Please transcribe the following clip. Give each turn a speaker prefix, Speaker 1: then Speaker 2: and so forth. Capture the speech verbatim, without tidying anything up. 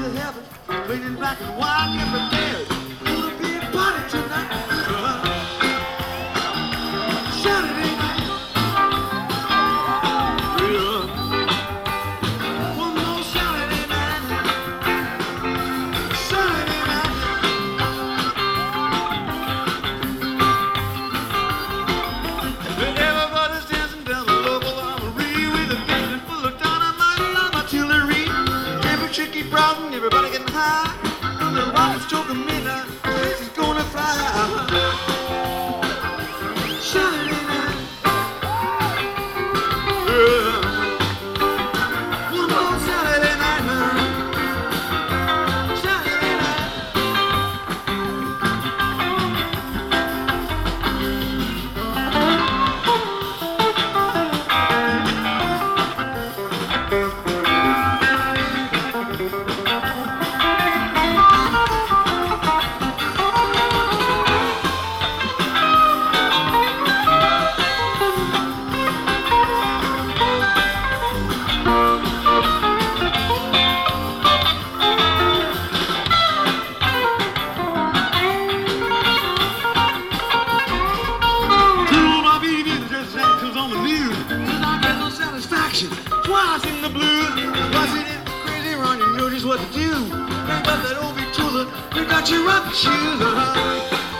Speaker 1: to heaven, leaning back and wide, get prepared. Gonna be a party tonight. Uh, Saturday night. Yeah. One more Saturday night. Saturday night. Everybody's dancing down the local armory with a band full of dynamite and artillery. Every chick keep browsing, everybody getting high. And the rockets choking midnight, this is gonna fly. Saturday night. Yeah. One more Saturday night, man. Saturday night. Twice in the blues, twice in it, crazy run, you know just what to do. Bring up that old Victrola, bring out your rocking shoes. Uh-huh.